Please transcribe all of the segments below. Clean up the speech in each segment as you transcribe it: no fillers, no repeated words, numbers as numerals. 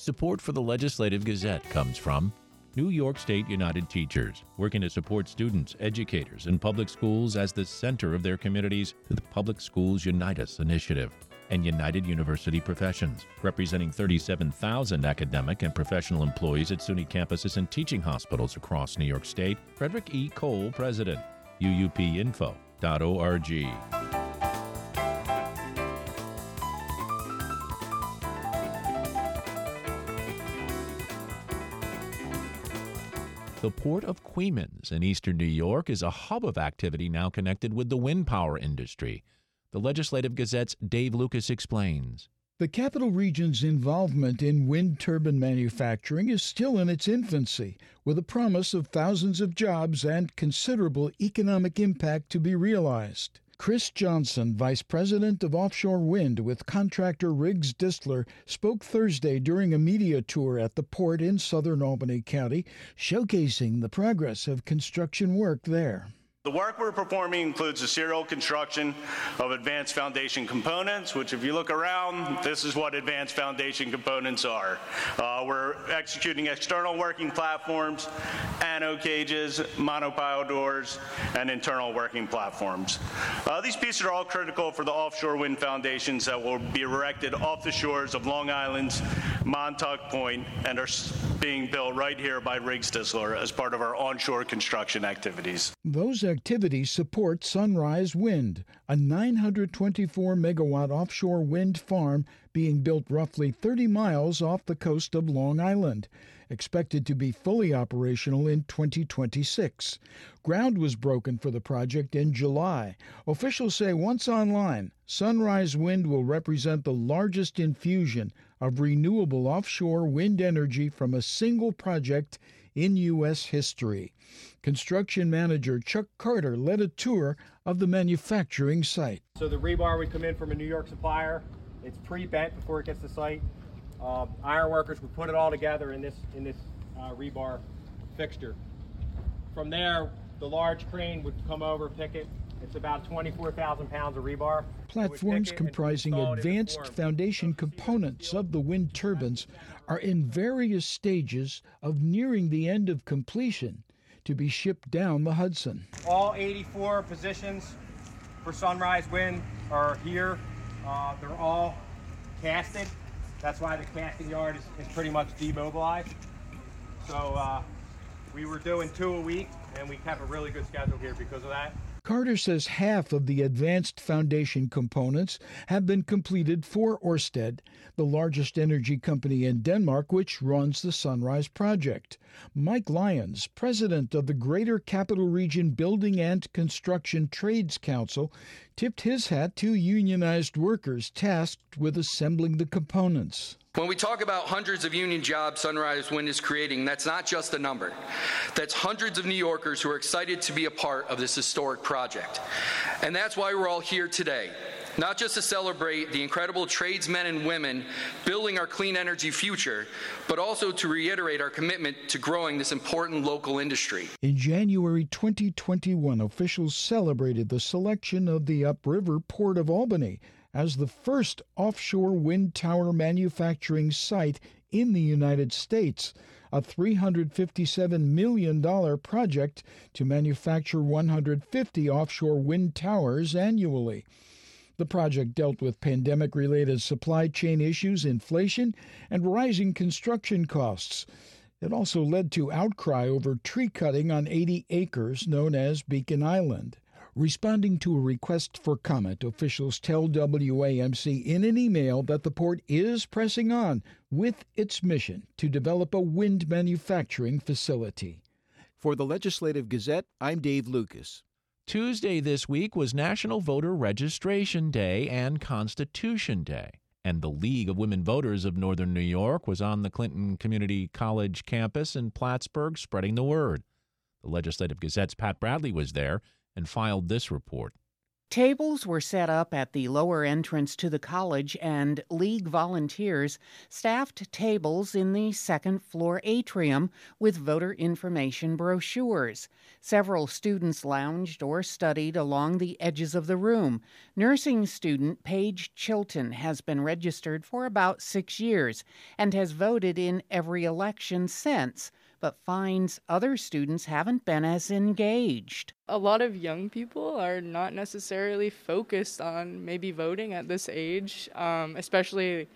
Support for the Legislative Gazette comes from New York State United Teachers, working to support students, educators, and public schools as the center of their communities through the Public Schools Unite Us initiative, and United University Professions, representing 37,000 academic and professional employees at SUNY campuses and teaching hospitals across New York State. Frederick E. Cole, President, uupinfo.org. The Port of Queens in eastern New York is a hub of activity now connected with the wind power industry. The Legislative Gazette's Dave Lucas explains. The Capital Region's involvement in wind turbine manufacturing is still in its infancy, with a promise of thousands of jobs and considerable economic impact to be realized. Chris Johnson, Vice President of Offshore Wind with contractor Riggs Distler, spoke Thursday during a media tour at the port in southern Albany County, showcasing the progress of construction work there. The work we're performing includes the serial construction of advanced foundation components, which if you look around, this is what advanced foundation components are. We're executing external working platforms, anode cages, monopile doors, and internal working platforms. These pieces are all critical for the offshore wind foundations that will be erected off the shores of Long Island's Montauk Point and are being built right here by Riggs Distler as part of our onshore construction activities. Those activities support Sunrise Wind, a 924-megawatt offshore wind farm being built roughly 30 miles off the coast of Long Island, expected to be fully operational in 2026. Ground was broken for the project in July. Officials say once online, Sunrise Wind will represent the largest infusion of renewable offshore wind energy from a single project in U.S. history. Construction manager Chuck Carter led a tour of the manufacturing site. So the rebar would come in from a New York supplier. It's pre-bent before it gets to site. Iron workers would put it all together in this rebar fixture. From there, the large crane would come over, pick it. It's about 24,000 pounds of rebar. Platforms comprising advanced foundation components of the wind turbines are in various stages of nearing the end of completion to be shipped down the Hudson. All 84 positions for Sunrise Wind are here. They're all casted. That's why the casting yard is pretty much demobilized. So we were doing 2 a week, and we kept a really good schedule here because of that. Carter says half of the advanced foundation components have been completed for Ørsted, the largest energy company in Denmark, which runs the Sunrise Project. Mike Lyons, president of the Greater Capital Region Building and Construction Trades Council, tipped his hat to unionized workers tasked with assembling the components. When we talk about hundreds of union jobs Sunrise Wind is creating, that's not just a number. That's hundreds of New Yorkers who are excited to be a part of this historic project. And that's why we're all here today. Not just to celebrate the incredible tradesmen and women building our clean energy future, but also to reiterate our commitment to growing this important local industry. In January 2021, officials celebrated the selection of the upriver Port of Albany as the first offshore wind tower manufacturing site in the United States, a $357 million project to manufacture 150 offshore wind towers annually. The project dealt with pandemic-related supply chain issues, inflation, and rising construction costs. It also led to outcry over tree cutting on 80 acres known as Beacon Island. Responding to a request for comment, officials tell WAMC in an email that the port is pressing on with its mission to develop a wind manufacturing facility. For the Legislative Gazette, I'm Dave Lucas. Tuesday this week was National Voter Registration Day and Constitution Day, and the League of Women Voters of Northern New York was on the Clinton Community College campus in Plattsburgh spreading the word. The Legislative Gazette's Pat Bradley was there and filed this report. Tables were set up at the lower entrance to the college, and League volunteers staffed tables in the second-floor atrium with voter information brochures. Several students lounged or studied along the edges of the room. Nursing student Paige Chilton has been registered for about 6 years and has voted in every election since, but finds other students haven't been as engaged. A lot of young people are not necessarily focused on maybe voting at this age, especially,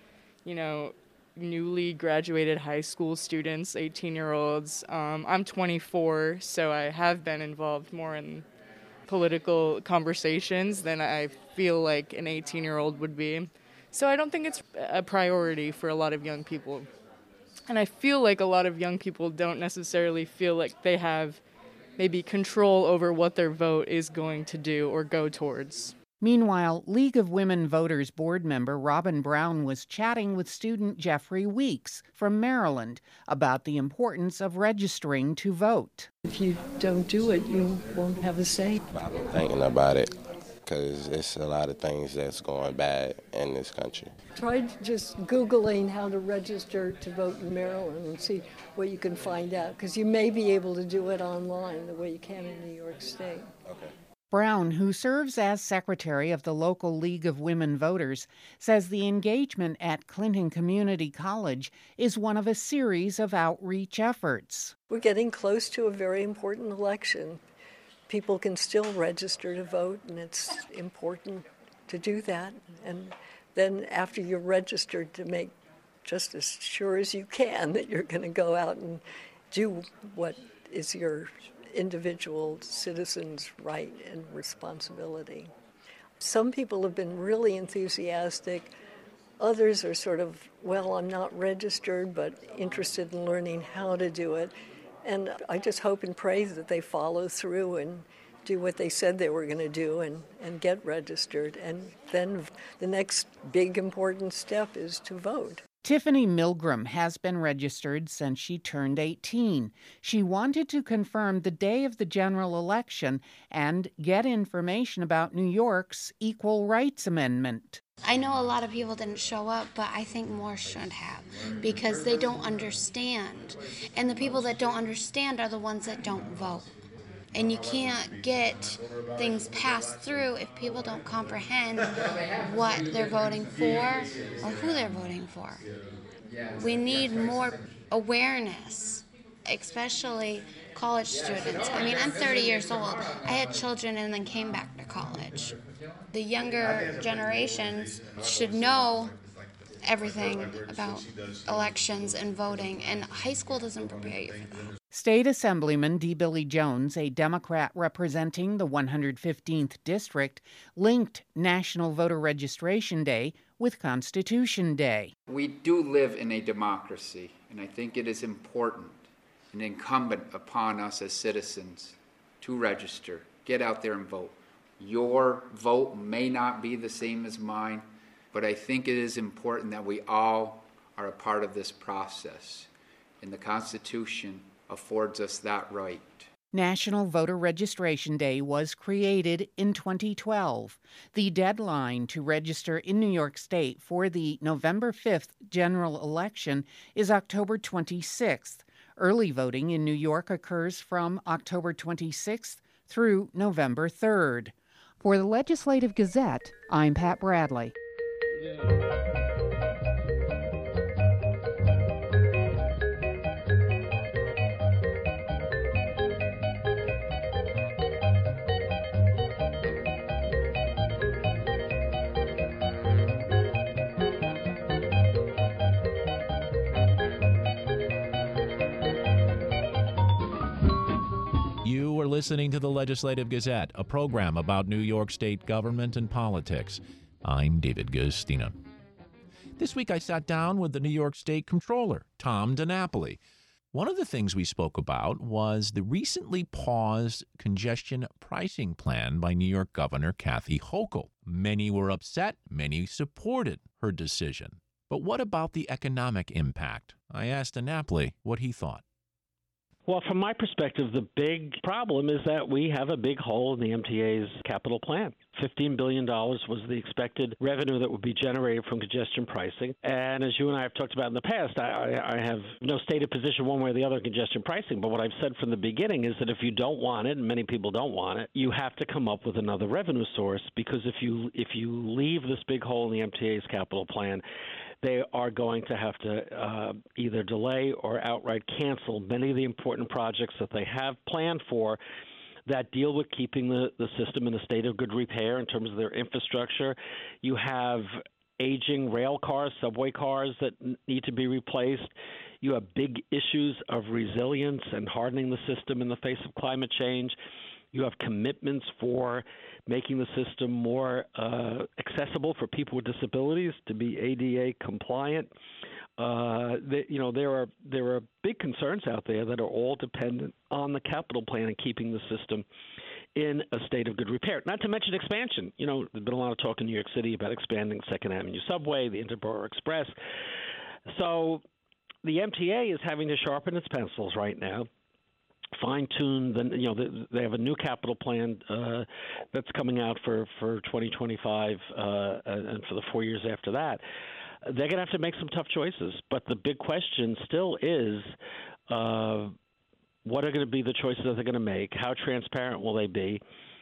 newly graduated high school students, 18-year-olds. I'm 24, so I have been involved more in political conversations than I feel like an 18-year-old would be. So I don't think it's a priority for a lot of young people. And I feel like a lot of young people don't necessarily feel like they have maybe control over what their vote is going to do or go towards. Meanwhile, League of Women Voters board member Robin Brown was chatting with student Jeffrey Weeks from Maryland about the importance of registering to vote. If you don't do it, you won't have a say. I've been thinking about it because it's a lot of things that's going bad in this country. Try just Googling how to register to vote in Maryland and see what you can find out, because you may be able to do it online the way you can in New York State. Okay. Brown, who serves as secretary of the local League of Women Voters, says the engagement at Clinton Community College is one of a series of outreach efforts. We're getting close to a very important election. People can still register to vote, and it's important to do that. And then after you're registered, to make just as sure as you can that you're going to go out and do what is your individual citizen's right and responsibility. Some people have been really enthusiastic. Others are sort of, well, I'm not registered, but interested in learning how to do it. And I just hope and pray that they follow through and do what they said they were going to do and get registered. And then the next big important step is to vote. Tiffany Milgram has been registered since she turned 18. She wanted to confirm the day of the general election and get information about New York's Equal Rights Amendment. I know a lot of people didn't show up, but I think more should have, because they don't understand. And the people that don't understand are the ones that don't vote. And you can't get things passed through if people don't comprehend what they're voting for or who they're voting for. We need more awareness, especially college students. I mean, I'm 30 years old. I had children and then came back to college. The younger generations should know everything about elections and voting, and high school doesn't prepare you for that. State Assemblyman D. Billy Jones, a Democrat representing the 115th District, linked National Voter Registration Day with Constitution Day. We do live in a democracy, and I think it is important and incumbent upon us as citizens to register, get out there and vote. Your vote may not be the same as mine, but I think it is important that we all are a part of this process, and the Constitution affords us that right. National Voter Registration Day was created in 2012. The deadline to register in New York State for the November 5th general election is October 26th. Early voting in New York occurs from October 26th through November 3rd. For the Legislative Gazette, I'm Pat Bradley. You are listening to the Legislative Gazette, a program about New York State government and politics. I'm David Guistina. This week I sat down with the New York State Comptroller, Tom DiNapoli. One of the things we spoke about was the recently paused congestion pricing plan by New York Governor Kathy Hochul. Many were upset, many supported her decision. But what about the economic impact? I asked DiNapoli what he thought. Well, from my perspective, the big problem is that we have a big hole in the MTA's capital plan. $15 billion was the expected revenue that would be generated from congestion pricing. And as you and I have talked about in the past, I have no stated position one way or the other on congestion pricing. But what I've said from the beginning is that if you don't want it, and many people don't want it, you have to come up with another revenue source, because if you leave this big hole in the MTA's capital plan, they are going to have to either delay or outright cancel many of the important projects that they have planned for that deal with keeping the system in a state of good repair in terms of their infrastructure. You have aging rail cars, subway cars that need to be replaced. You have big issues of resilience and hardening the system in the face of climate change. You have commitments for making the system more accessible for people with disabilities, to be ADA compliant. There are big concerns out there that are all dependent on the capital plan and keeping the system in a state of good repair. Not to mention expansion. There's been a lot of talk in New York City about expanding Second Avenue Subway, the Interborough Express. So the MTA is having to sharpen its pencils right now, fine-tune. They have a new capital plan that's coming out for 2025 and for the 4 years after that. They're going to have to make some tough choices. But the big question still is, what are going to be the choices that they're going to make? How transparent will they be?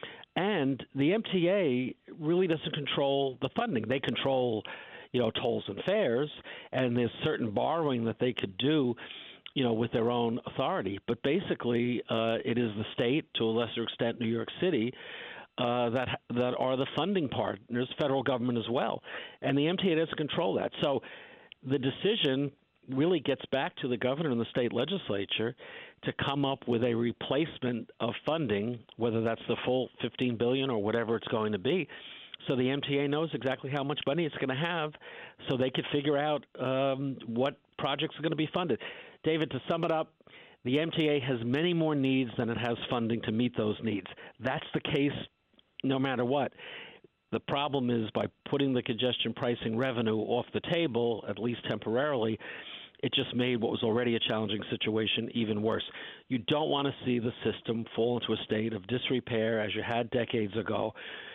And the MTA really doesn't control the funding. They control, tolls and fares, and there's certain borrowing that they could do, with their own authority. But basically, it is the state, to a lesser extent New York City, that are the funding partners, federal government as well. And the MTA doesn't control that. So the decision really gets back to the governor and the state legislature to come up with a replacement of funding, whether that's the full $15 billion or whatever it's going to be. So the MTA knows exactly how much money it's going to have, so they could figure out what projects are going to be funded. David, to sum it up, the MTA has many more needs than it has funding to meet those needs. That's the case no matter what. The problem is, by putting the congestion pricing revenue off the table, at least temporarily, it just made what was already a challenging situation even worse. You don't want to see the system fall into a state of disrepair as you had decades ago.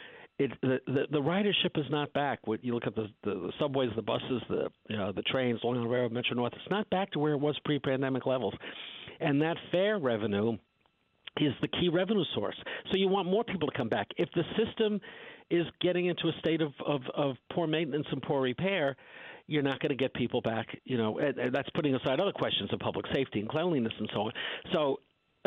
The ridership is not back. You look at the subways, the buses, the trains, Long Island Railroad, Metro North. It's not back to where it was pre-pandemic levels, and that fare revenue is the key revenue source. So you want more people to come back. If the system is getting into a state of poor maintenance and poor repair, you're not going to get people back. And that's putting aside other questions of public safety and cleanliness and so on. So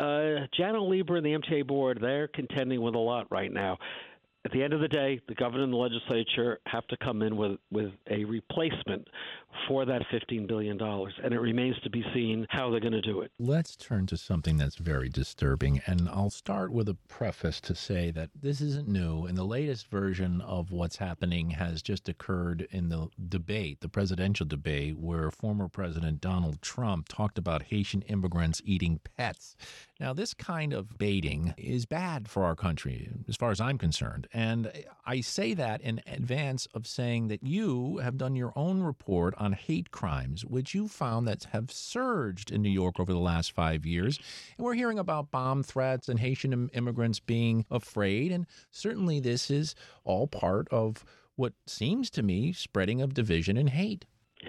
Janno Lieber and the MTA board, they're contending with a lot right now. At the end of the day, the governor and the legislature have to come in with a replacement for that $15 billion, and it remains to be seen how they're going to do it. Let's turn to something that's very disturbing, and I'll start with a preface to say that this isn't new, and the latest version of what's happening has just occurred in the debate, the presidential debate, where former President Donald Trump talked about Haitian immigrants eating pets. Now, this kind of baiting is bad for our country, as far as I'm concerned. And I say that in advance of saying that you have done your own report on hate crimes, which you found that have surged in New York over the last 5 years. And we're hearing about bomb threats and Haitian immigrants being afraid. And certainly this is all part of what seems to me spreading of division and hate.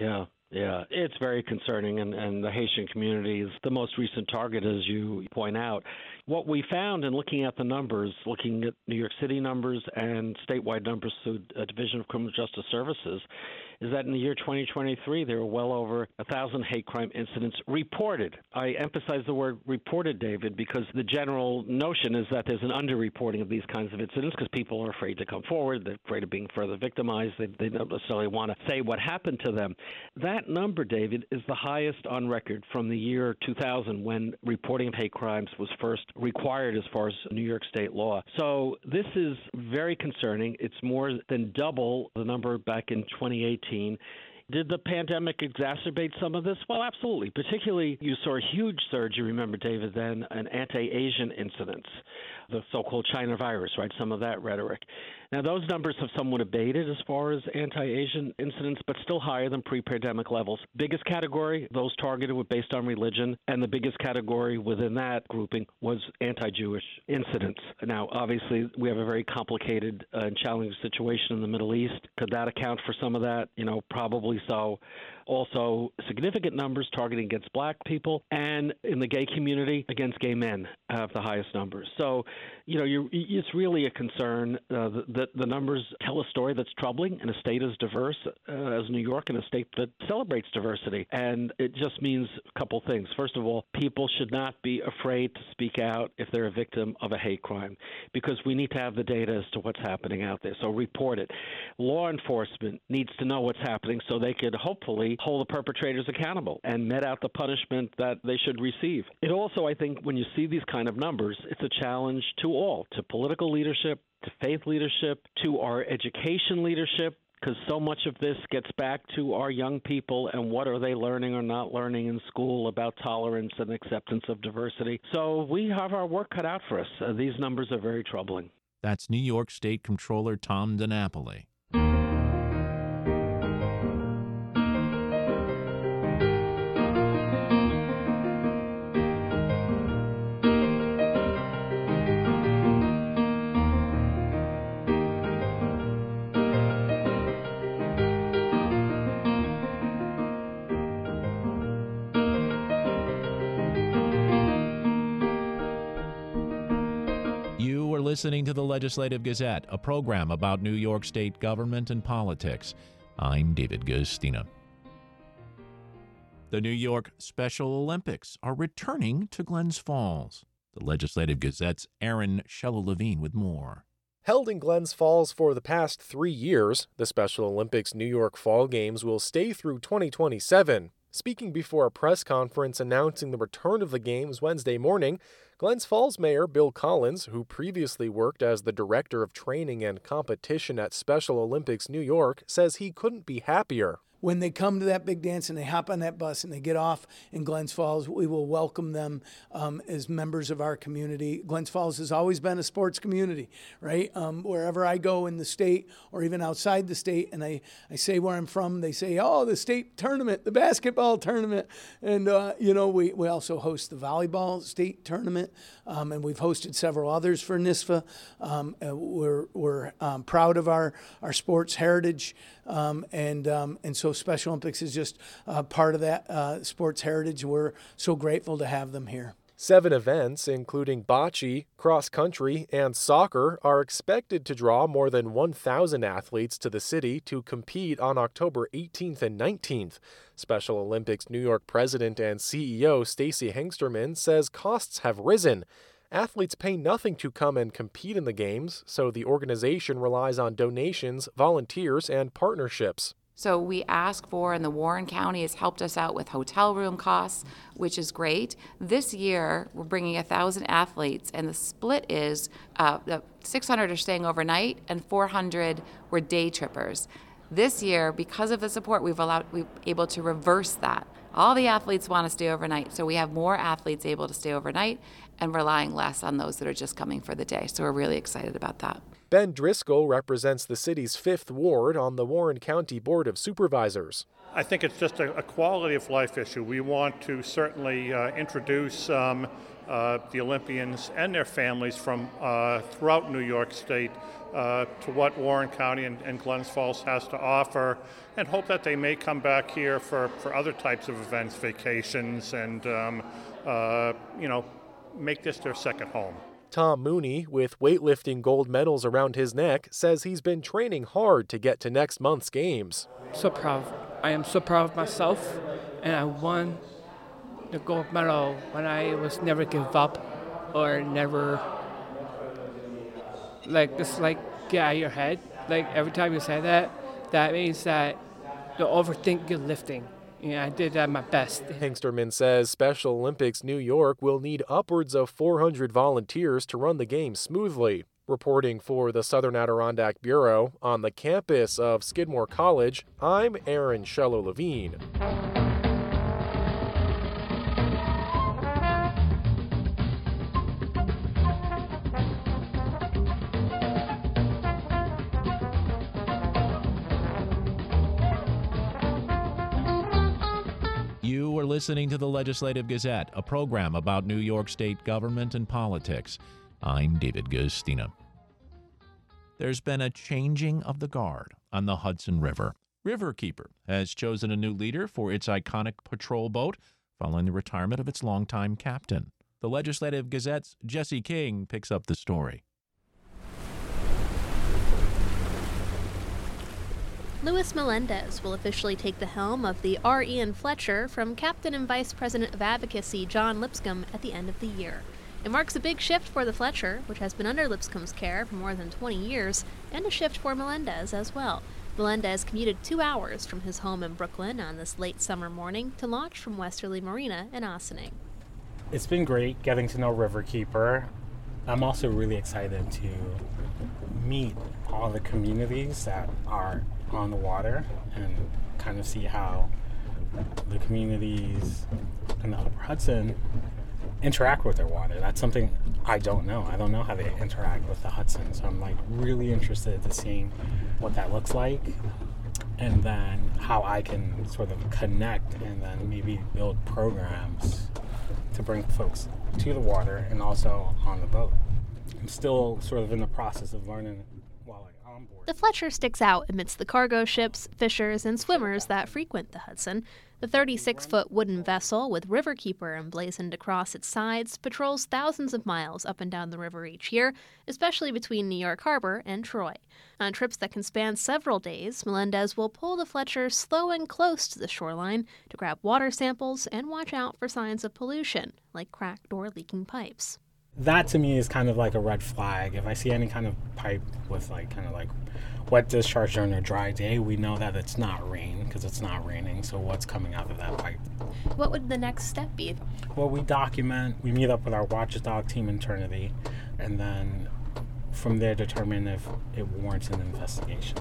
Yeah, it's very concerning, and the Haitian community is the most recent target, as you point out. What we found in looking at the numbers, looking at New York City numbers and statewide numbers through a Division of Criminal Justice Services, is that in the year 2023, there were well over 1,000 hate crime incidents reported. I emphasize the word reported, David, because the general notion is that there's an underreporting of these kinds of incidents because people are afraid to come forward. They're afraid of being further victimized. They don't necessarily want to say what happened to them. That number, David, is the highest on record from the year 2000, when reporting of hate crimes was first required as far as New York state law. So this is very concerning. It's more than double the number back in 2018. Did the pandemic exacerbate some of this? Well, absolutely. Particularly, you saw a huge surge, you remember, David, then, in anti-Asian incidents. the so-called China virus, right? Some of that rhetoric. Now, those numbers have somewhat abated as far as anti-Asian incidents, but still higher than pre-pandemic levels. Biggest category, those targeted were based on religion, and the biggest category within that grouping was anti-Jewish incidents. Now, obviously, we have a very complicated and challenging situation in the Middle East. Could that account for some of that? Probably so. Also, significant numbers targeting against black people, and in the gay community, against gay men have the highest numbers. So, it's really a concern that the numbers tell a story that's troubling in a state as diverse as New York, and a state that celebrates diversity. And it just means a couple things. First of all, people should not be afraid to speak out if they're a victim of a hate crime, because we need to have the data as to what's happening out there. So report it. Law enforcement needs to know what's happening so they could hopefully hold the perpetrators accountable and met out the punishment that they should receive. It also, I think, when you see these kind of numbers, it's a challenge to all, to political leadership, to faith leadership, to our education leadership, because so much of this gets back to our young people and what are they learning or not learning in school about tolerance and acceptance of diversity. So we have our work cut out for us. These numbers are very troubling. That's New York State Comptroller Tom DiNapoli. Listening to the Legislative Gazette, a program about New York State government and politics. I'm David Guistina. The New York Special Olympics are returning to Glens Falls. The Legislative Gazette's Aaron Shello-Levine with more. Held in Glens Falls for the past 3 years, the Special Olympics New York Fall Games will stay through 2027. Speaking before a press conference announcing the return of the Games Wednesday morning, Glens Falls Mayor Bill Collins, who previously worked as the Director of Training and Competition at Special Olympics New York, says he couldn't be happier. When they come to that big dance and they hop on that bus and they get off in Glens Falls, we will welcome them as members of our community. Glens Falls has always been a sports community, right? Wherever I go in the state or even outside the state and I say where I'm from, they say, oh, the state tournament, the basketball tournament. And, we also host the volleyball state tournament, and we've hosted several others for NISFA. We're proud of our sports heritage, and so Special Olympics is just part of that sports heritage. We're so grateful to have them here. 7 events, including bocce, cross-country, and soccer, are expected to draw more than 1,000 athletes to the city to compete on October 18th and 19th. Special Olympics New York President and CEO Stacy Hengsterman says costs have risen. Athletes pay nothing to come and compete in the games, so the organization relies on donations, volunteers, and partnerships. So we ask for, and the Warren County has helped us out with hotel room costs, which is great. This year, we're bringing 1,000 athletes, and the split is 600 are staying overnight, and 400 were day trippers. This year, because of the support, we've able to reverse that. All the athletes want to stay overnight, so we have more athletes able to stay overnight and relying less on those that are just coming for the day. So we're really excited about that. Ben Driscoll represents the city's 5th Ward on the Warren County Board of Supervisors. I think it's just a quality of life issue. We want to certainly introduce the Olympians and their families from throughout New York State to what Warren County and Glens Falls has to offer, and hope that they may come back here for other types of events, vacations, and make this their second home. Tom Mooney, with weightlifting gold medals around his neck, says he's been training hard to get to next month's games. So proud. I am so proud of myself, and I won the gold medal when I was never give up or never get out of your head. Like every time you say that, that means that you overthink your lifting. Yeah, I did my best. Hengsterman says Special Olympics New York will need upwards of 400 volunteers to run the games smoothly. Reporting for the Southern Adirondack Bureau on the campus of Skidmore College, I'm Aaron Shello-Levine. listening to the Legislative Gazette, a program about New York State government and politics. I'm David Gustina. There's been a changing of the guard on the Hudson River. Riverkeeper has chosen a new leader for its iconic patrol boat following the retirement of its longtime captain. The Legislative Gazette's Jesse King picks up the story. Luis Melendez will officially take the helm of the R. Ian Fletcher from Captain and Vice President of Advocacy John Lipscomb at the end of the year. It marks a big shift for the Fletcher, which has been under Lipscomb's care for more than 20 years, and a shift for Melendez as well. Melendez commuted 2 hours from his home in Brooklyn on this late summer morning to launch from Westerly Marina in Ossining. It's been great getting to know Riverkeeper. I'm also really excited to meet all the communities that are on the water and kind of see how the communities in the Upper Hudson interact with their water. That's something I don't know. I don't know how they interact with the Hudson. So I'm really interested to seeing what that looks like and then how I can sort of connect and then maybe build programs to bring folks to the water and also on the boat. I'm still sort of in the process of learning while I'm on board. The Fletcher sticks out amidst the cargo ships, fishers, and swimmers that frequent the Hudson. The 36-foot wooden vessel with Riverkeeper emblazoned across its sides patrols thousands of miles up and down the river each year, especially between New York Harbor and Troy. On trips that can span several days, Melendez will pull the Fletcher slow and close to the shoreline to grab water samples and watch out for signs of pollution, like cracked or leaking pipes. That to me is kind of like a red flag. If I see any kind of pipe with wet discharge during a dry day, we know that it's not rain because it's not raining. So what's coming out of that pipe? What would the next step be? Well, we document, we meet up with our watchdog team in Trinity, and then from there determine if it warrants an investigation.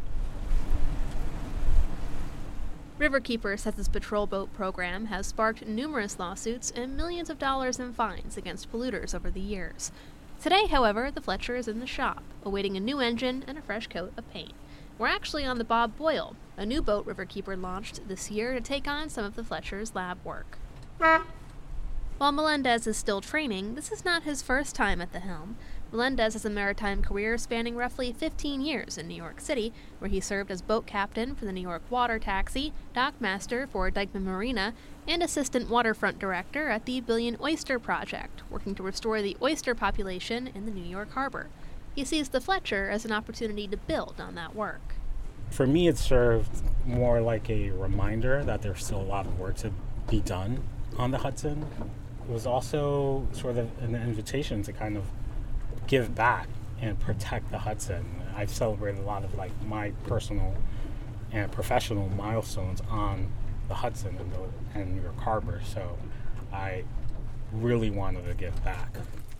Riverkeeper says its patrol boat program has sparked numerous lawsuits and millions of dollars in fines against polluters over the years. Today, however, the Fletcher is in the shop, awaiting a new engine and a fresh coat of paint. We're actually on the Bob Boyle, a new boat Riverkeeper launched this year to take on some of the Fletcher's lab work. While Melendez is still training, this is not his first time at the helm. Melendez has a maritime career spanning roughly 15 years in New York City, where he served as boat captain for the New York Water Taxi, dockmaster for Dyckman Marina, and assistant waterfront director at the Billion Oyster Project, working to restore the oyster population in the New York harbor. He sees the Fletcher as an opportunity to build on that work. For me, it served more like a reminder that there's still a lot of work to be done on the Hudson. It was also sort of an invitation to kind of give back and protect the Hudson. I've celebrated a lot of my personal and professional milestones on the Hudson and New York Harbor, so I really wanted to give back.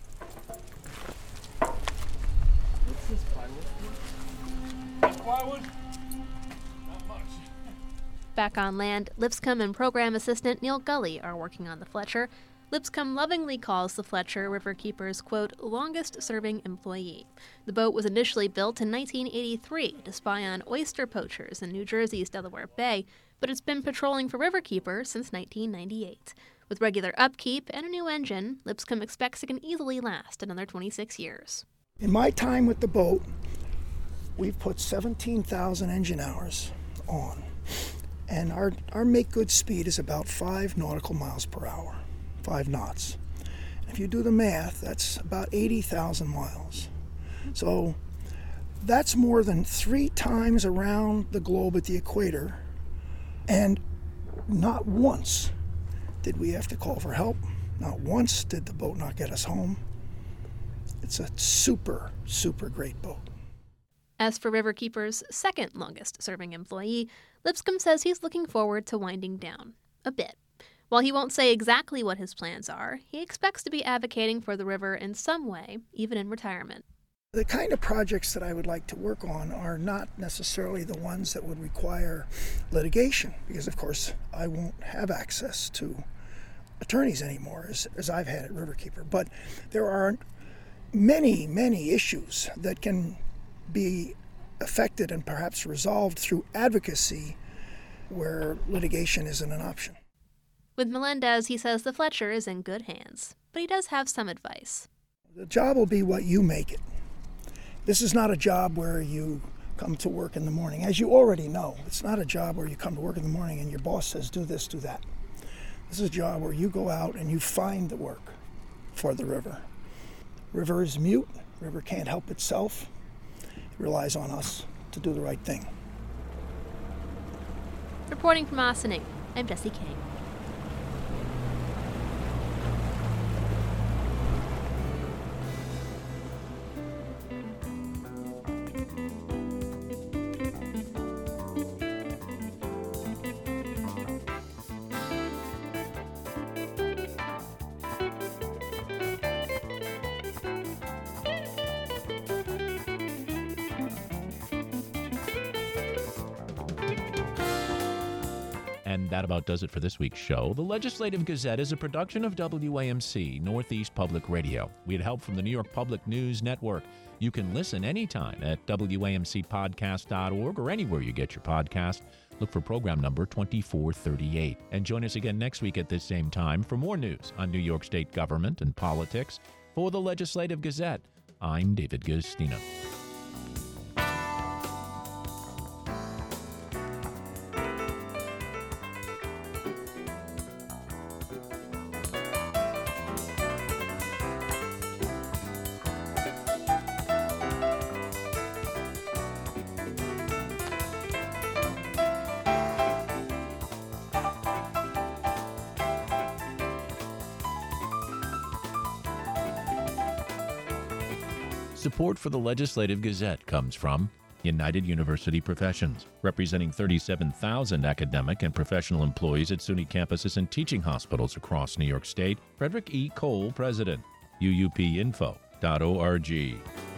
What's this plywood? Plywood? Not much. Back on land, Lipscomb and program assistant Neil Gully are working on the Fletcher. Lipscomb lovingly calls the Fletcher Riverkeeper's, quote, longest-serving employee. The boat was initially built in 1983 to spy on oyster poachers in New Jersey's Delaware Bay, but it's been patrolling for Riverkeeper since 1998. With regular upkeep and a new engine, Lipscomb expects it can easily last another 26 years. In my time with the boat, we've put 17,000 engine hours on, and our make-good speed is about 5 nautical miles per hour. 5 knots. If you do the math, that's about 80,000 miles. So that's more than 3 times around the globe at the equator, and not once did we have to call for help. Not once did the boat not get us home. It's a super, super great boat. As for Riverkeeper's second longest serving employee, Lipscomb says he's looking forward to winding down a bit. While he won't say exactly what his plans are, he expects to be advocating for the river in some way, even in retirement. The kind of projects that I would like to work on are not necessarily the ones that would require litigation, because of course I won't have access to attorneys anymore as I've had at Riverkeeper. But there are many, many issues that can be affected and perhaps resolved through advocacy where litigation isn't an option. With Melendez, he says the Fletcher is in good hands, but he does have some advice. The job will be what you make it. This is not a job where you come to work in the morning. As you already know, it's not a job where you come to work in the morning and your boss says, do this, do that. This is a job where you go out and you find the work for the river. River is mute. River can't help itself. It relies on us to do the right thing. Reporting from Ossining, I'm Jesse King. And that about does it for this week's show. The Legislative Gazette is a production of WAMC, Northeast Public Radio. We had help from the New York Public News Network. You can listen anytime at WAMCpodcast.org or anywhere you get your podcast. Look for program number 2438. And join us again next week at this same time for more news on New York State government and politics. For the Legislative Gazette, I'm David Guistina. Support for the Legislative Gazette comes from United University Professions, representing 37,000 academic and professional employees at SUNY campuses and teaching hospitals across New York State. Frederick E. Cole, President, uupinfo.org.